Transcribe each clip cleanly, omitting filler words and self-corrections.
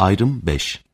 Ayrım 5.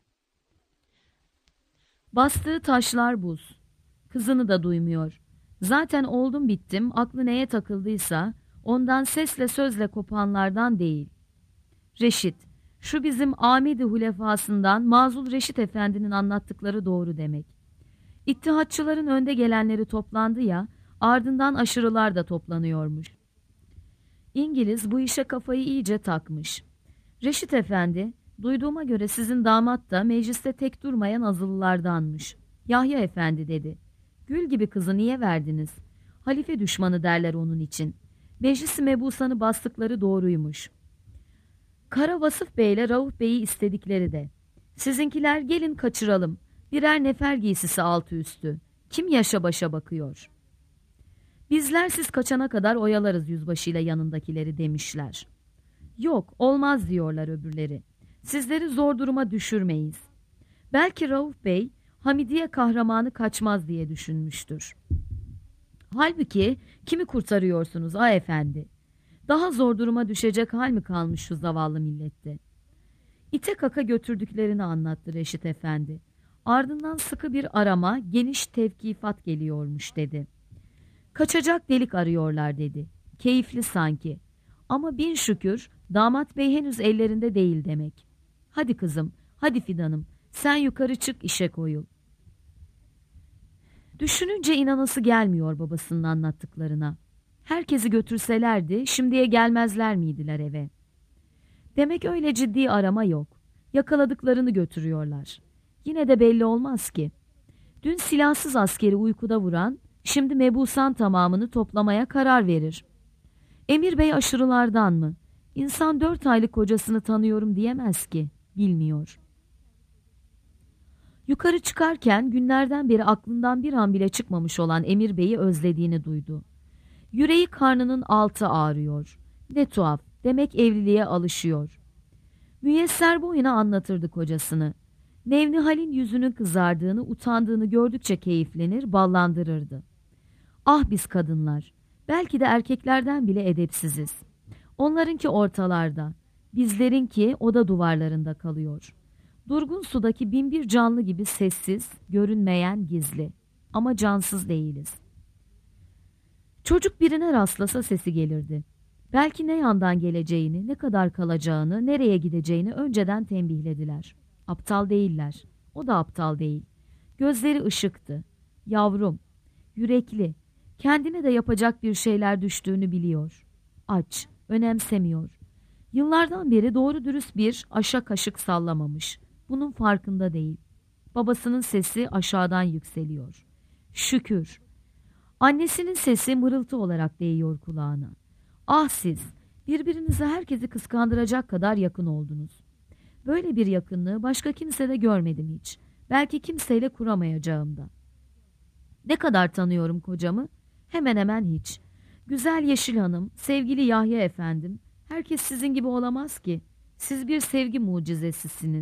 Bastığı taşlar buz. Kızını da duymuyor. Zaten oldum bittim, aklı neye takıldıysa ondan sesle sözle kopanlardan değil. Reşit, şu bizim Amid-i Hulefasından Mazul Reşit Efendi'nin anlattıkları doğru demek. İttihatçıların önde gelenleri toplandı ya, ardından aşırılar da toplanıyormuş. İngiliz bu işe kafayı iyice takmış. Reşit Efendi, duyduğuma göre sizin damat da mecliste tek durmayan azılılardanmış. Yahya Efendi dedi. Gül gibi kızı niye verdiniz? Halife düşmanı derler onun için. Meclis-i mebusanı bastıkları doğruymuş. Kara Vasıf Bey ile Rauf Bey'i istedikleri de. Sizinkiler gelin kaçıralım. Birer nefer giysisi altı üstü. Kim yaşa başa bakıyor? Bizler siz kaçana kadar oyalarız yüzbaşıyla yanındakileri demişler. Yok, olmaz diyorlar öbürleri. Sizleri zor duruma düşürmeyiz. Belki Rauf Bey, Hamidiye kahramanı kaçmaz diye düşünmüştür. Halbuki kimi kurtarıyorsunuz a efendi? Daha zor duruma düşecek hal mi kalmış şu zavallı millette? İte kaka götürdüklerini anlattı Reşit Efendi. Ardından sıkı bir arama, geniş tevkifat geliyormuş dedi. Kaçacak delik arıyorlar dedi. Keyifli sanki. Ama bin şükür damat bey henüz ellerinde değil demek. Hadi kızım, hadi Fidan'ım, sen yukarı çık işe koyul. Düşününce inanası gelmiyor babasının anlattıklarına. Herkesi götürselerdi şimdiye gelmezler miydiler eve? Demek öyle ciddi arama yok. Yakaladıklarını götürüyorlar. Yine de belli olmaz ki. Dün silahsız askeri uykuda vuran, şimdi mebusan tamamını toplamaya karar verir. Emir Bey aşırılardan mı? İnsan 4 aylık kocasını tanıyorum diyemez ki. Bilmiyor. Yukarı çıkarken günlerden beri aklından bir an bile çıkmamış olan Emir Bey'i özlediğini duydu. Yüreği karnının altı ağrıyor. Ne tuhaf, demek evliliğe alışıyor. Müyesser boyuna anlatırdı kocasını. Nevnihal'in yüzünün kızardığını, utandığını gördükçe keyiflenir, ballandırırdı. Ah biz kadınlar, belki de erkeklerden bile edepsiziz. Onlarınki ortalarda, bizlerinki oda duvarlarında kalıyor. Durgun sudaki binbir canlı gibi sessiz, görünmeyen gizli. Ama cansız değiliz. Çocuk birine rastlasa sesi gelirdi. Belki ne yandan geleceğini, ne kadar kalacağını, nereye gideceğini önceden tembihlediler. Aptal değiller. O da aptal değil. Gözleri ışıktı. Yavrum, yürekli, kendine de yapacak bir şeyler düştüğünü biliyor. Aç, önemsemiyor. Yıllardan beri doğru dürüst bir aşa kaşık sallamamış. Bunun farkında değil. Babasının sesi aşağıdan yükseliyor. Şükür. Annesinin sesi mırıltı olarak değiyor kulağına. Ah siz, birbirinize herkesi kıskandıracak kadar yakın oldunuz. Böyle bir yakınlığı başka kimsede görmedim hiç. Belki kimseyle kuramayacağım da. Ne kadar tanıyorum kocamı? Hemen hemen hiç. Güzel Yeşil Hanım, sevgili Yahya Efendim, herkes sizin gibi olamaz ki. Siz bir sevgi mucizesisiniz.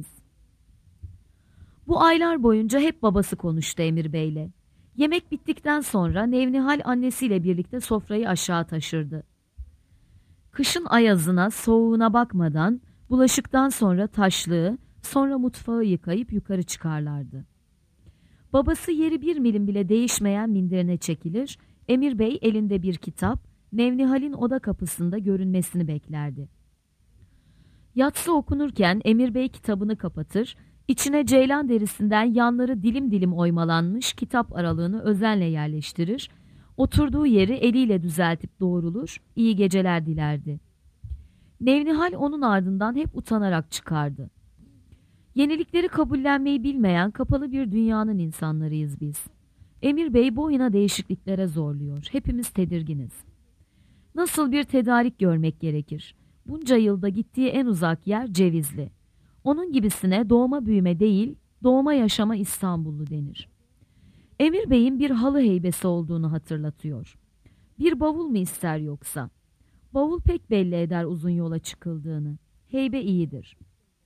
Bu aylar boyunca hep babası konuştu Emir Bey'le. Yemek bittikten sonra Nevnihal annesiyle birlikte sofrayı aşağı taşırdı. Kışın ayazına, soğuğuna bakmadan bulaşıktan sonra taşlığı, sonra mutfağı yıkayıp yukarı çıkarlardı. Babası yeri 1 milim bile değişmeyen minderine çekilir, Emir Bey elinde bir kitap, Nevnihal'in oda kapısında görünmesini beklerdi. Yatsı okunurken Emir Bey kitabını kapatır, içine ceylan derisinden yanları dilim dilim oymalanmış kitap aralığını özenle yerleştirir, oturduğu yeri eliyle düzeltip doğrulur, iyi geceler dilerdi. Nevnihal onun ardından hep utanarak çıkardı. Yenilikleri kabullenmeyi bilmeyen kapalı bir dünyanın insanlarıyız biz. Emir Bey boyuna değişikliklere zorluyor. Hepimiz tedirginiz. Nasıl bir tedarik görmek gerekir? Bunca yılda gittiği en uzak yer Cevizli. Onun gibisine doğma büyüme değil, doğma yaşama İstanbullu denir. Emir Bey'in bir halı heybesi olduğunu hatırlatıyor. Bir bavul mu ister yoksa? Bavul pek belli eder uzun yola çıkıldığını. Heybe iyidir.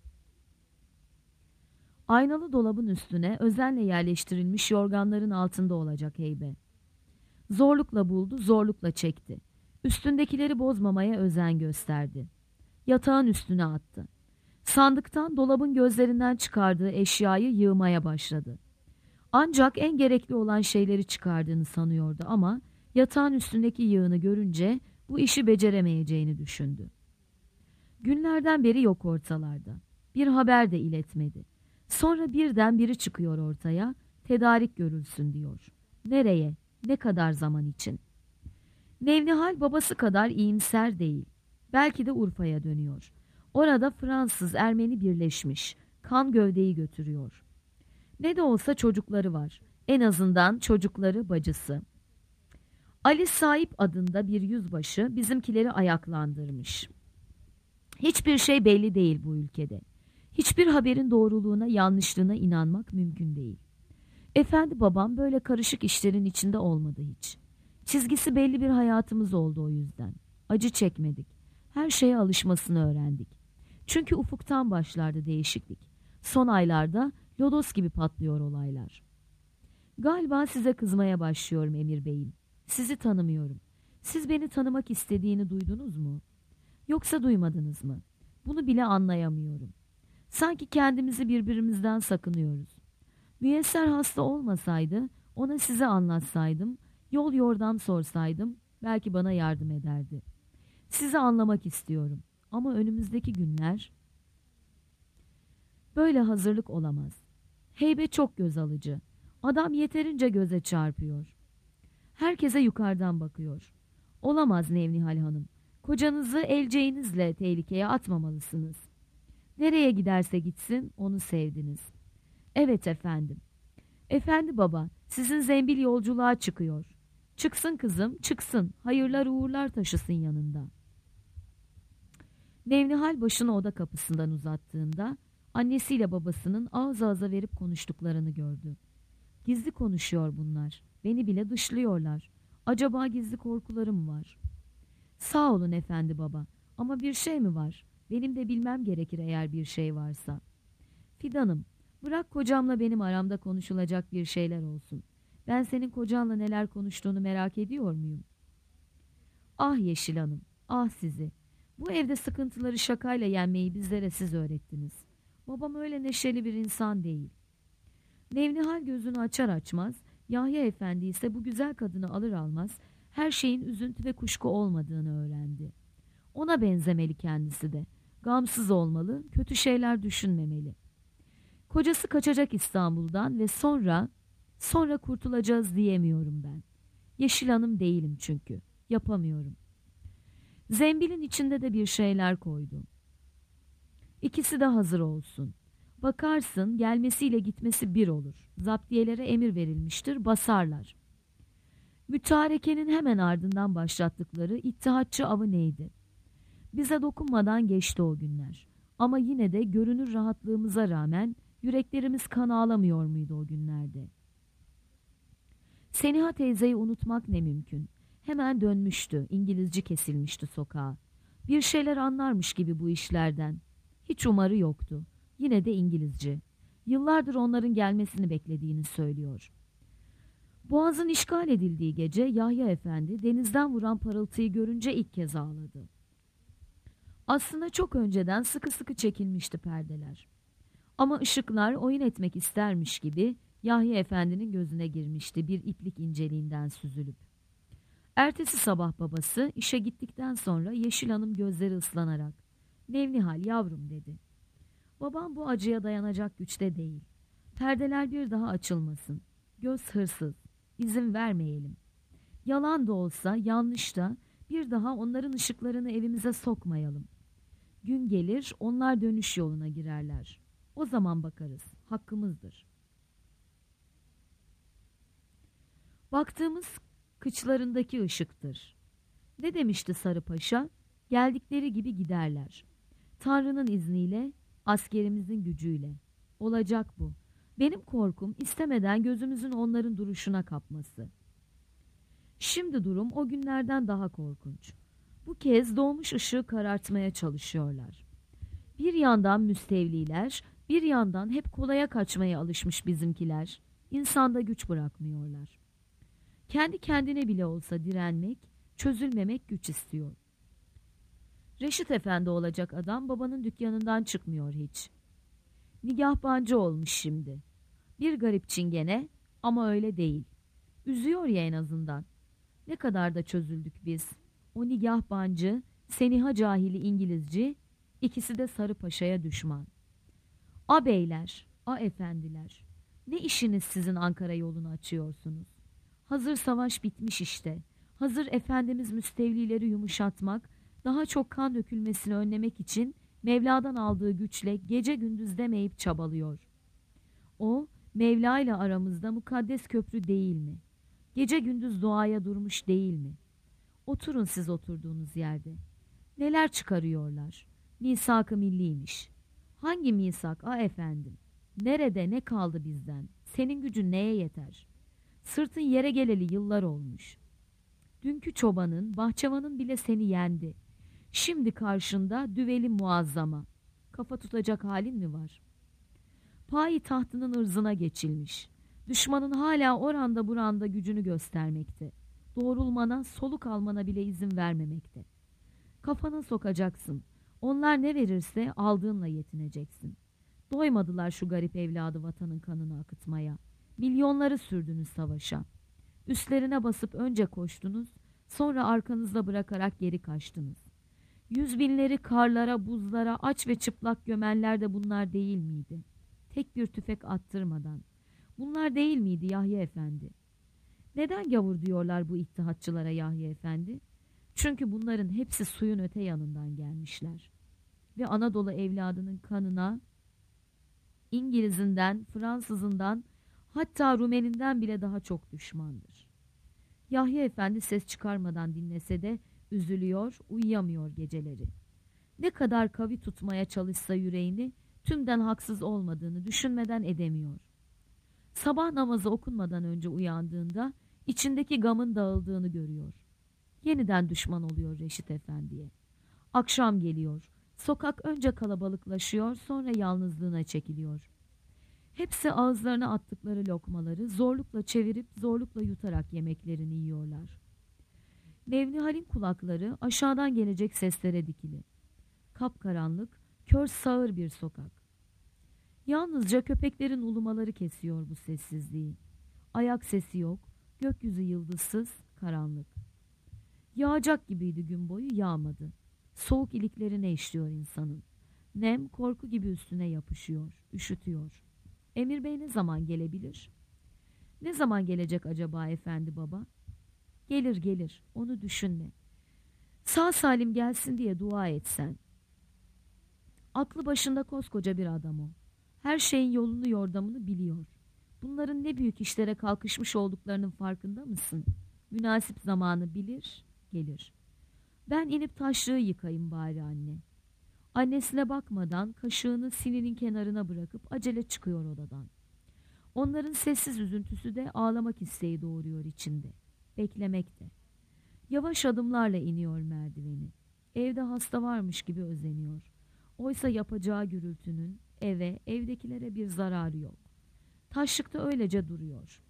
Aynalı dolabın üstüne özenle yerleştirilmiş yorganların altında olacak heybe. Zorlukla buldu, zorlukla çekti. Üstündekileri bozmamaya özen gösterdi. Yatağın üstüne attı. Sandıktan dolabın gözlerinden çıkardığı eşyayı yığmaya başladı. Ancak en gerekli olan şeyleri çıkardığını sanıyordu ama yatağın üstündeki yığını görünce bu işi beceremeyeceğini düşündü. Günlerden beri yok ortalarda. Bir haber de iletmedi. Sonra birden biri çıkıyor ortaya, tedarik görülsün diyor. Nereye, ne kadar zaman için? Nevnihal babası kadar iyimser değil. Belki de Urfa'ya dönüyor. Orada Fransız, Ermeni birleşmiş. Kan gövdeyi götürüyor. Ne de olsa çocukları var. En azından çocukları, bacısı. Ali Sahip adında bir yüzbaşı bizimkileri ayaklandırmış. Hiçbir şey belli değil bu ülkede. Hiçbir haberin doğruluğuna, yanlışlığına inanmak mümkün değil. Efendi babam böyle karışık işlerin içinde olmadı hiç. Çizgisi belli bir hayatımız oldu o yüzden. Acı çekmedik. Her şeye alışmasını öğrendik. Çünkü ufuktan başlardı değişiklik. Son aylarda lodos gibi patlıyor olaylar. Galiba size kızmaya başlıyorum Emir Bey'im. Sizi tanımıyorum. Siz beni tanımak istediğini duydunuz mu? Yoksa duymadınız mı? Bunu bile anlayamıyorum. Sanki kendimizi birbirimizden sakınıyoruz. Müyesser hasta olmasaydı, ona size anlatsaydım, yol yordam sorsaydım, belki bana yardım ederdi. Sizi anlamak istiyorum. Ama önümüzdeki günler... Böyle hazırlık olamaz. Heybe çok göz alıcı. Adam yeterince göze çarpıyor. Herkese yukarıdan bakıyor. Olamaz Nevnihal Hanım. Kocanızı elceğinizle tehlikeye atmamalısınız. Nereye giderse gitsin onu sevdiniz. Evet efendim. Efendi baba, sizin zembil yolculuğa çıkıyor. Çıksın kızım, çıksın. Hayırlar uğurlar taşısın yanında. Nevnihal başını oda kapısından uzattığında annesiyle babasının ağız ağza verip konuştuklarını gördü. Gizli konuşuyor bunlar. Beni bile dışlıyorlar. Acaba gizli korkularım mı var? Sağ olun efendi baba. Ama bir şey mi var? Benim de bilmem gerekir eğer bir şey varsa. Fidanım, bırak kocamla benim aramda konuşulacak bir şeyler olsun. Ben senin kocanla neler konuştuğunu merak ediyor muyum? Ah Yeşil Hanım, ah sizi. Bu evde sıkıntıları şakayla yenmeyi bizlere siz öğrettiniz. Babam öyle neşeli bir insan değil. Nevnihal gözünü açar açmaz, Yahya Efendi ise bu güzel kadını alır almaz her şeyin üzüntü ve kuşku olmadığını öğrendi. Ona benzemeli kendisi de. Gamsız olmalı, kötü şeyler düşünmemeli. Kocası kaçacak İstanbul'dan ve sonra kurtulacağız diyemiyorum ben. Yeşil Hanım değilim çünkü. Yapamıyorum. Zembilin içinde de bir şeyler koydum. İkisi de hazır olsun. Bakarsın gelmesiyle gitmesi bir olur. Zaptiyelere emir verilmiştir, basarlar. Mütarekenin hemen ardından başlattıkları İttihatçı avı neydi? Bize dokunmadan geçti o günler. Ama yine de görünür rahatlığımıza rağmen yüreklerimiz kan ağlamıyor muydu o günlerde? Seniha teyzeyi unutmak ne mümkün. Hemen dönmüştü, İngilizce kesilmişti sokağa. Bir şeyler anlarmış gibi bu işlerden. Hiç umarı yoktu. Yine de İngilizce. Yıllardır onların gelmesini beklediğini söylüyor. Boğaz'ın işgal edildiği gece Yahya Efendi denizden vuran parıltıyı görünce ilk kez ağladı. Aslında çok önceden sıkı sıkı çekilmişti perdeler. Ama ışıklar oyun etmek istermiş gibi Yahya Efendi'nin gözüne girmişti bir iplik inceliğinden süzülüp. Ertesi sabah babası işe gittikten sonra Yeşil Hanım gözleri ıslanarak "Nevnihal yavrum" dedi. Babam bu acıya dayanacak güçte değil. Perdeler bir daha açılmasın. Göz hırsız. İzin vermeyelim. Yalan da olsa, yanlış da bir daha onların ışıklarını evimize sokmayalım. Gün gelir onlar dönüş yoluna girerler. O zaman bakarız. Hakkımızdır. Baktığımız kıçlarındaki ışıktır. Ne demişti Sarı Paşa? Geldikleri gibi giderler. Tanrı'nın izniyle, askerimizin gücüyle. Olacak bu. Benim korkum istemeden gözümüzün onların duruşuna kapması. Şimdi durum o günlerden daha korkunç. Bu kez doğmuş ışığı karartmaya çalışıyorlar. Bir yandan müstevliler, bir yandan hep kolaya kaçmaya alışmış bizimkiler. İnsanda güç bırakmıyorlar. Kendi kendine bile olsa direnmek, çözülmemek güç istiyor. Reşit Efendi olacak adam babanın dükkanından çıkmıyor hiç. Nigahbancı olmuş şimdi. Bir garip çingene ama öyle değil. Üzüyor ya en azından. Ne kadar da çözüldük biz. O nigahbancı, Seniha cahili İngilizci, ikisi de Sarı Paşa'ya düşman. A beyler, a efendiler, ne işiniz sizin Ankara yolunu açıyorsunuz? Hazır savaş bitmiş işte. Hazır Efendimiz müstevlileri yumuşatmak, daha çok kan dökülmesini önlemek için Mevla'dan aldığı güçle gece gündüz demeyip çabalıyor. O, Mevla ile aramızda mukaddes köprü değil mi? Gece gündüz duaya durmuş değil mi? Oturun siz oturduğunuz yerde. Neler çıkarıyorlar? Misak-ı milliymiş. Hangi misak a efendim? Nerede ne kaldı bizden? Senin gücün neye yeter? Sırtın yere geleli yıllar olmuş. Dünkü çobanın, bahçıvanın bile seni yendi. Şimdi karşında düveli muazzama. Kafa tutacak halin mi var? Payi tahtının ırzına geçilmiş. Düşmanın hala oranda buranda gücünü göstermekte. Doğrulmana, soluk almana bile izin vermemekte. Kafana sokacaksın. Onlar ne verirse aldığınla yetineceksin. Doymadılar şu garip evladı vatanın kanını akıtmaya. Milyonları sürdünüz savaşa. Üstlerine basıp önce koştunuz, sonra arkanızda bırakarak geri kaçtınız. Yüz binleri karlara, buzlara, aç ve çıplak gömenler de bunlar değil miydi? Tek bir tüfek attırmadan. Bunlar değil miydi Yahya Efendi? Neden gavur diyorlar bu ittihatçılara Yahya Efendi? Çünkü bunların hepsi suyun öte yanından gelmişler. Ve Anadolu evladının kanına İngilizinden, Fransızından, hatta Rumeninden bile daha çok düşmandır. Yahya Efendi ses çıkarmadan dinlese de üzülüyor, uyuyamıyor geceleri. Ne kadar kavi tutmaya çalışsa yüreğini, tümden haksız olmadığını düşünmeden edemiyor. Sabah namazı okunmadan önce uyandığında içindeki gamın dağıldığını görüyor. Yeniden düşman oluyor Reşit Efendi'ye. Akşam geliyor. Sokak önce kalabalıklaşıyor, sonra yalnızlığına çekiliyor. Hepsi ağızlarına attıkları lokmaları zorlukla çevirip zorlukla yutarak yemeklerini yiyorlar. Nevnihal'in kulakları aşağıdan gelecek seslere dikili. Kapkaranlık, kör sağır bir sokak. Yalnızca köpeklerin ulumaları kesiyor bu sessizliği. Ayak sesi yok, gökyüzü yıldızsız, karanlık. Yağacak gibiydi gün boyu, yağmadı. Soğuk iliklerine işliyor insanın. Nem korku gibi üstüne yapışıyor, üşütüyor. Emir Bey ne zaman gelebilir? Ne zaman gelecek acaba efendi baba? Gelir gelir, onu düşünme. Sağ salim gelsin diye dua etsen. Aklı başında koskoca bir adam o. Her şeyin yolunu yordamını biliyor. Bunların ne büyük işlere kalkışmış olduklarının farkında mısın? Münasip zamanı bilir, gelir. Ben inip taşlığı yıkayım bari anne. Annesine bakmadan kaşığını sininin kenarına bırakıp acele çıkıyor odadan. Onların sessiz üzüntüsü de ağlamak isteği doğuruyor içinde. Beklemekte. Yavaş adımlarla iniyor merdiveni. Evde hasta varmış gibi özeniyor. Oysa yapacağı gürültünün eve, evdekilere bir zararı yok. Taşlıkta öylece duruyor.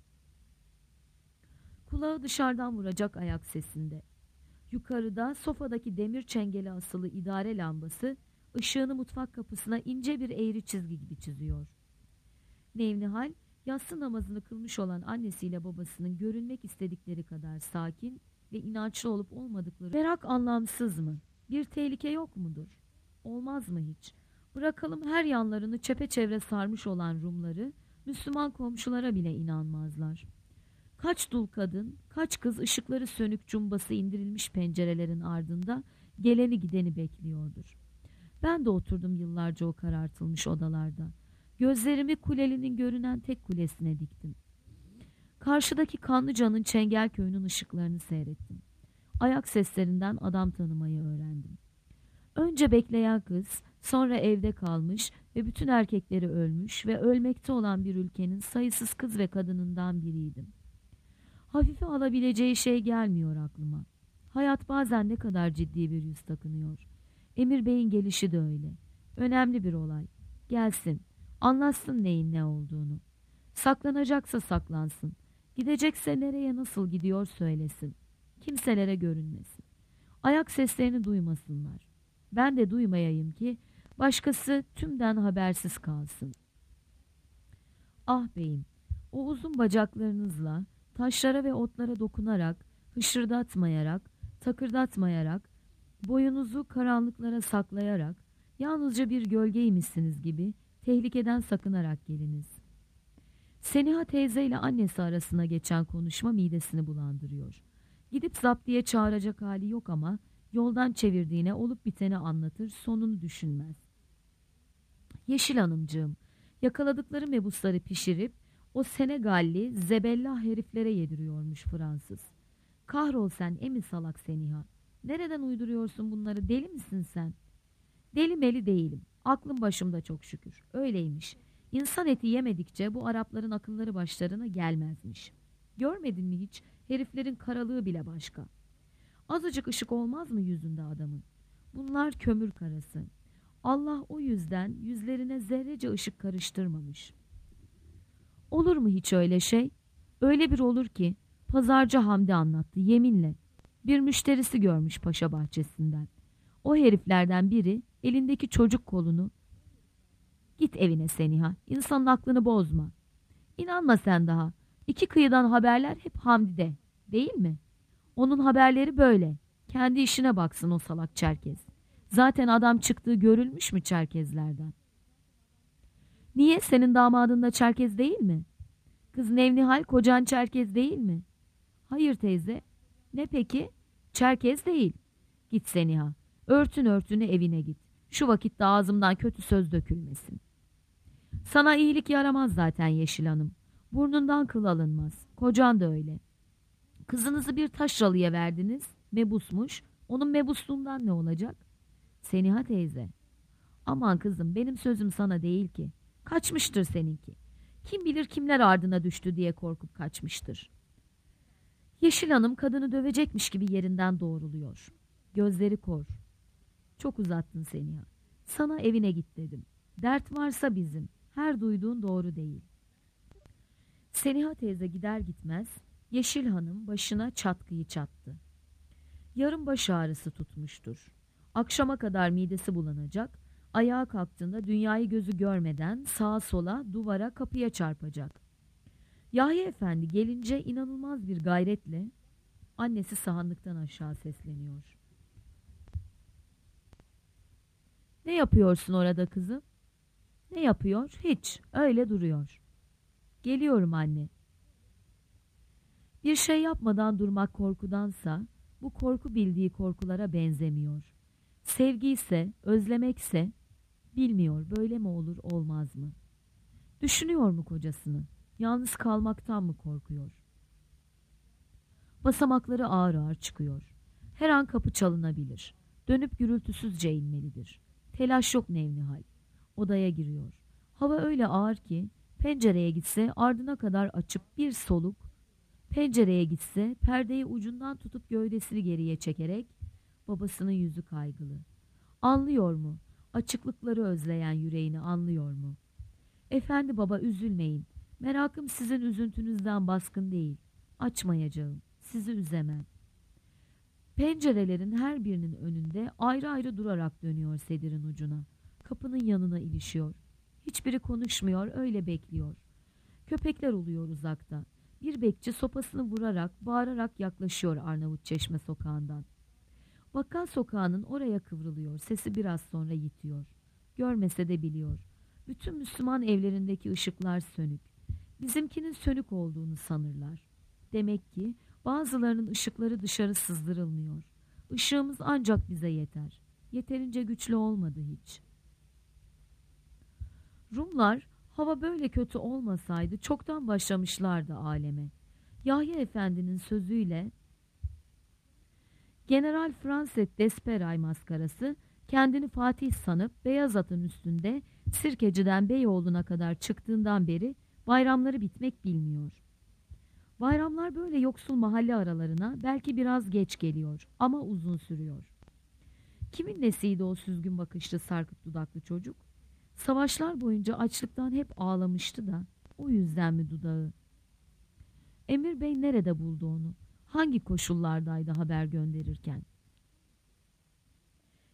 Kulağı dışarıdan vuracak ayak sesinde. Yukarıda sofadaki demir çengeli asılı idare lambası ışığını mutfak kapısına ince bir eğri çizgi gibi çiziyor. Nevnihal yatsı namazını kılmış olan annesiyle babasının görünmek istedikleri kadar sakin ve inançlı olup olmadıkları merak anlamsız mı? Bir tehlike yok mudur? Olmaz mı hiç? Bırakalım her yanlarını çepeçevre sarmış olan Rumları, Müslüman komşulara bile inanmazlar. Kaç dul kadın, kaç kız ışıkları sönük cumbası indirilmiş pencerelerin ardında geleni gideni bekliyordur. Ben de oturdum yıllarca o karartılmış odalarda. Gözlerimi Kuleli'nin görünen tek kulesine diktim. Karşıdaki Kanlıca'nın Çengelköy'ünün ışıklarını seyrettim. Ayak seslerinden adam tanımayı öğrendim. Önce bekleyen kız, sonra evde kalmış ve bütün erkekleri ölmüş ve ölmekte olan bir ülkenin sayısız kız ve kadınından biriydim. Hafife alabileceği şey gelmiyor aklıma. Hayat bazen ne kadar ciddi bir yüz takınıyor. Emir Bey'in gelişi de öyle. Önemli bir olay. Gelsin, anlatsın neyin ne olduğunu. Saklanacaksa saklansın. Gidecekse nereye nasıl gidiyor söylesin. Kimselere görünmesin. Ayak seslerini duymasınlar. Ben de duymayayım ki başkası tümden habersiz kalsın. Ah beyim, o uzun bacaklarınızla taşlara ve otlara dokunarak, hışırdatmayarak, takırdatmayarak, boyunuzu karanlıklara saklayarak, yalnızca bir gölgeymişsiniz gibi tehlikeden sakınarak geliniz. Seniha teyze ile annesi arasına geçen konuşma midesini bulandırıyor. Gidip zaptiye çağıracak hali yok ama yoldan çevirdiğine olup biteni anlatır, sonunu düşünmez. Yeşil hanımcığım, yakaladıkları mebusları pişirip o Senegalli zebellah heriflere yediriyormuş Fransız. Kahrol sen emi salak Seniha. Nereden uyduruyorsun bunları, deli misin sen? Deli meli değilim. Aklım başımda çok şükür. Öyleymiş. İnsan eti yemedikçe bu Arapların akılları başlarına gelmezmiş. Görmedin mi hiç? Heriflerin karalığı bile başka. Azıcık ışık olmaz mı yüzünde adamın? Bunlar kömür karası. Allah o yüzden yüzlerine zerrece ışık karıştırmamış. Olur mu hiç öyle şey? Öyle bir olur ki pazarcı Hamdi anlattı yeminle. Bir müşterisi görmüş paşa bahçesinden. O heriflerden biri elindeki çocuk kolunu "Git evine Seniha, insanın aklını bozma. İnanma sen daha. İki kıyıdan haberler hep Hamdi'de, değil mi? Onun haberleri böyle. Kendi işine baksın o salak Çerkez. Zaten adam çıktığı görülmüş mü Çerkezlerden? Niye, senin damadın da Çerkez değil mi? Kız Nevnihal kocan Çerkez değil mi? Hayır teyze. Ne peki? Çerkez değil. Git Seniha. Örtün örtünü evine git. Şu vakitte ağzımdan kötü söz dökülmesin. Sana iyilik yaramaz zaten Yeşil Hanım. Burnundan kıl alınmaz. Kocan da öyle. Kızınızı bir taşralıya verdiniz. Mebusmuş. Onun mebusluğundan ne olacak? Seniha teyze. Aman kızım, benim sözüm sana değil ki. Kaçmıştır seninki. Kim bilir kimler ardına düştü diye korkup kaçmıştır. Yeşil Hanım kadını dövecekmiş gibi yerinden doğruluyor. Gözleri kor. Çok uzattın Seniha. Sana evine git dedim. Dert varsa bizim. Her duyduğun doğru değil. Seniha teyze gider gitmez Yeşil Hanım başına çatkıyı çattı. Yarın baş ağrısı tutmuştur. Akşama kadar midesi bulanacak. Ayağa kalktığında dünyayı gözü görmeden sağa sola, duvara, kapıya çarpacak. Yahya Efendi gelince inanılmaz bir gayretle annesi sahanlıktan aşağı sesleniyor. Ne yapıyorsun orada kızım? Ne yapıyor? Hiç. Öyle duruyor. Geliyorum anne. Bir şey yapmadan durmak korkudansa bu korku bildiği korkulara benzemiyor. Sevgi ise, özlemekse bilmiyor böyle mi olur olmaz mı? Düşünüyor mu kocasını? Yalnız kalmaktan mı korkuyor? Basamakları ağır ağır çıkıyor. Her an kapı çalınabilir. Dönüp gürültüsüzce inmelidir. Telaş yok Nevnihal. Odaya giriyor. Hava öyle ağır ki pencereye gitse ardına kadar açıp bir soluk, pencereye gitse perdeyi ucundan tutup gövdesini geriye çekerek babasının yüzü kaygılı. Anlıyor mu? Açıklıkları özleyen yüreğini anlıyor mu? Efendi baba üzülmeyin. Merakım sizin üzüntünüzden baskın değil. Açmayacağım. Sizi üzemem. Pencerelerin her birinin önünde ayrı ayrı durarak dönüyor sedirin ucuna. Kapının yanına ilişiyor. Hiçbiri konuşmuyor, öyle bekliyor. Köpekler uluyor uzakta. Bir bekçi sopasını vurarak, bağırarak yaklaşıyor Arnavutçeşme sokağından. Bakkal sokağının oraya kıvrılıyor, sesi biraz sonra yitiyor. Görmese de biliyor. Bütün Müslüman evlerindeki ışıklar sönük. Bizimkinin sönük olduğunu sanırlar. Demek ki bazılarının ışıkları dışarı sızdırılmıyor. Işığımız ancak bize yeter. Yeterince güçlü olmadı hiç. Rumlar hava böyle kötü olmasaydı çoktan başlamışlardı aleme. Yahya Efendi'nin sözüyle General Franset Desperay maskarası kendini Fatih sanıp beyaz atın üstünde Sirkeci'den Beyoğlu'na kadar çıktığından beri bayramları bitmek bilmiyor. Bayramlar böyle yoksul mahalle aralarına belki biraz geç geliyor ama uzun sürüyor. Kimin nesiydi o süzgün bakışlı sarkık dudaklı çocuk? Savaşlar boyunca açlıktan hep ağlamıştı da o yüzden mi dudağı? Emir Bey nerede buldu onu? Hangi koşullardaydı haber gönderirken?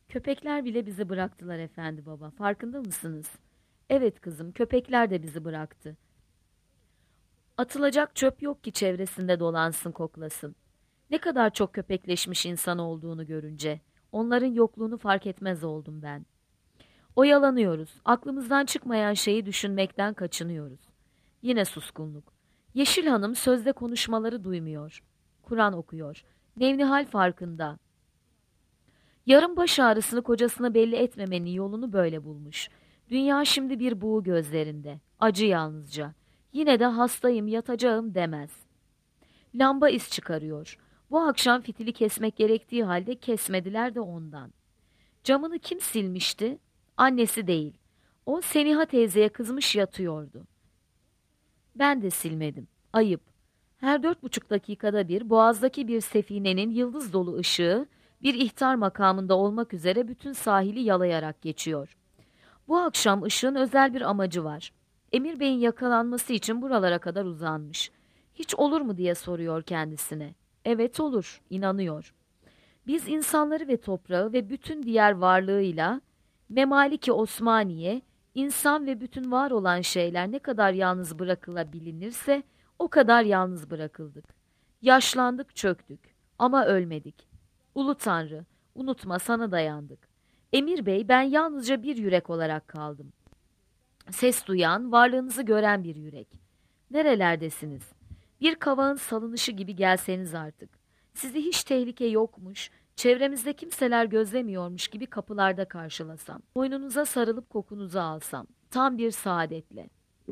Köpekler bile bizi bıraktılar efendi baba. Farkında mısınız? Evet kızım, köpekler de bizi bıraktı. Atılacak çöp yok ki çevresinde dolansın koklasın. Ne kadar çok köpekleşmiş insan olduğunu görünce, onların yokluğunu fark etmez oldum ben. Oyalanıyoruz, aklımızdan çıkmayan şeyi düşünmekten kaçınıyoruz. Yine suskunluk. Yeşil Hanım sözde konuşmaları duymuyor. Kur'an okuyor. Nevnihal farkında. Yarın baş ağrısını kocasına belli etmemenin yolunu böyle bulmuş. Dünya şimdi bir buğu gözlerinde. Acı yalnızca. Yine de hastayım, yatacağım demez. Lamba iz çıkarıyor. Bu akşam fitili kesmek gerektiği halde kesmediler de ondan. Camını kim silmişti? Annesi değil. O Seniha teyzeye kızmış yatıyordu. Ben de silmedim. Ayıp. Her 4,5 dakikada bir boğazdaki bir sefinenin yıldız dolu ışığı bir ihtar makamında olmak üzere bütün sahili yalayarak geçiyor. Bu akşam ışığın özel bir amacı var. Emir Bey'in yakalanması için buralara kadar uzanmış. Hiç olur mu diye soruyor kendisine. Evet olur, inanıyor. Biz insanları ve toprağı ve bütün diğer varlığıyla Memaliki Osmaniye, insan ve bütün var olan şeyler ne kadar yalnız bırakılabilinirse o kadar yalnız bırakıldık. Yaşlandık, çöktük ama ölmedik. Ulu Tanrı, unutma sana dayandık. Emir Bey, ben yalnızca bir yürek olarak kaldım. Ses duyan, varlığınızı gören bir yürek. Nerelerdesiniz? Bir kavağın salınışı gibi gelseniz artık. Sizi hiç tehlike yokmuş, çevremizde kimseler gözlemiyormuş gibi kapılarda karşılasam. Boynunuza sarılıp kokunuzu alsam. Tam bir saadetle.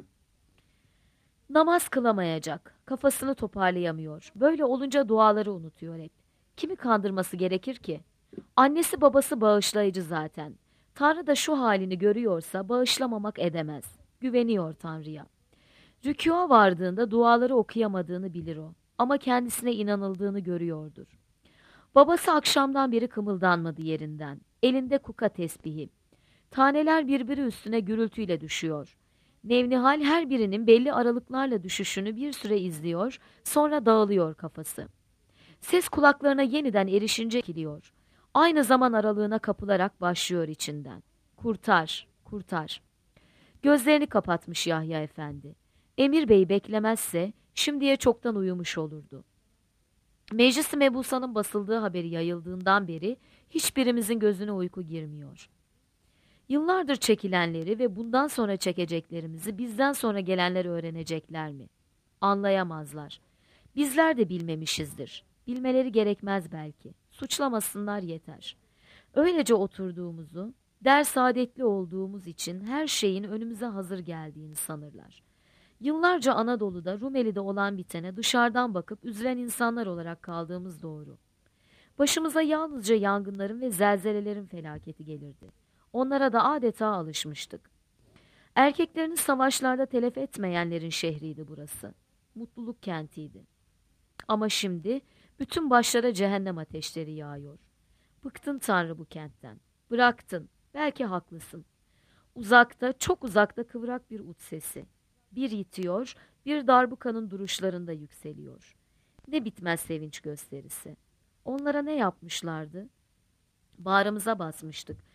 Namaz kılamayacak. Kafasını toparlayamıyor. Böyle olunca duaları unutuyor hep. Kimi kandırması gerekir ki? Annesi babası bağışlayıcı zaten. Tanrı da şu halini görüyorsa bağışlamamak edemez. Güveniyor Tanrı'ya. Rükûa vardığında duaları okuyamadığını bilir o. Ama kendisine inanıldığını görüyordur. Babası akşamdan beri kımıldanmadı yerinden. Elinde kuka tesbihi. Taneler birbiri üstüne gürültüyle düşüyor. Nevnihal her birinin belli aralıklarla düşüşünü bir süre izliyor, sonra dağılıyor kafası. Ses kulaklarına yeniden erişince kiliyor. Aynı zaman aralığına kapılarak başlıyor içinden. Kurtar, kurtar. Gözlerini kapatmış Yahya Efendi. Emir Bey beklemezse şimdiye çoktan uyumuş olurdu. Meclis-i Mebusa'nın basıldığı haberi yayıldığından beri hiçbirimizin gözüne uyku girmiyor. Yıllardır çekilenleri ve bundan sonra çekeceklerimizi bizden sonra gelenler öğrenecekler mi? Anlayamazlar. Bizler de bilmemişizdir. Bilmeleri gerekmez belki. Suçlamasınlar yeter. Öylece oturduğumuzu, saadetli olduğumuz için her şeyin önümüze hazır geldiğini sanırlar. Yıllarca Anadolu'da, Rumeli'de olan bitene dışarıdan bakıp üzülen insanlar olarak kaldığımız doğru. Başımıza yalnızca yangınların ve zelzelelerin felaketi gelirdi. Onlara da adeta alışmıştık. Erkeklerini savaşlarda telef etmeyenlerin şehriydi burası. Mutluluk kentiydi. Ama şimdi bütün başlara cehennem ateşleri yağıyor. Bıktın Tanrı bu kentten. Bıraktın. Belki haklısın. Uzakta, çok uzakta kıvrak bir ut sesi. Bir yitiyor, bir darbukanın duruşlarında yükseliyor. Ne bitmez sevinç gösterisi. Onlara ne yapmışlardı? Bağrımıza basmıştık.